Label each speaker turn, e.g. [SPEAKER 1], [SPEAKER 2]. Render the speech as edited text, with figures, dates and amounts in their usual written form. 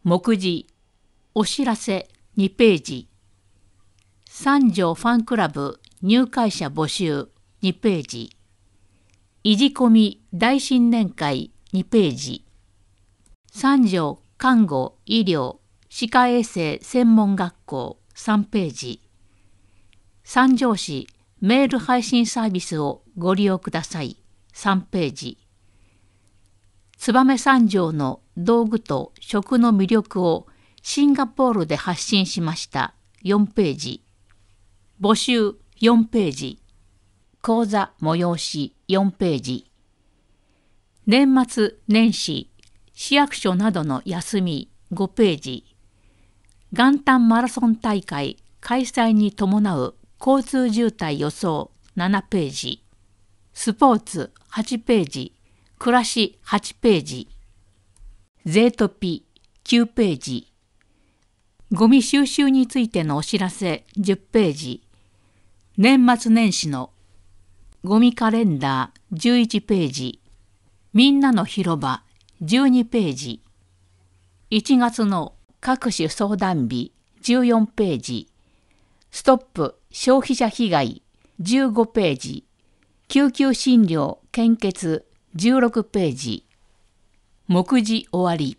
[SPEAKER 1] 目次、お知らせ2ページ。三条ファンクラブ入会者募集2ページ。いじこみ大新年会2ページ。三条看護医療歯科衛生専門学校3ページ。三条市メール配信サービスをご利用ください3ページ。燕三条の道具と食の魅力をシンガポールで発信しました4ページ。募集4ページ。講座催し4ページ。年末年始市役所などの休み5ページ。元旦マラソン大会開催に伴う交通渋滞予想7ページ。スポーツ8ページ。暮らし8ページ。ゼートピ9ページ。ゴミ収集についてのお知らせ10ページ。年末年始のゴミカレンダー11ページ。みんなの広場12ページ。1月の各種相談日14ページ。ストップ消費者被害15ページ。救急診療献血16ページ。目次終わり。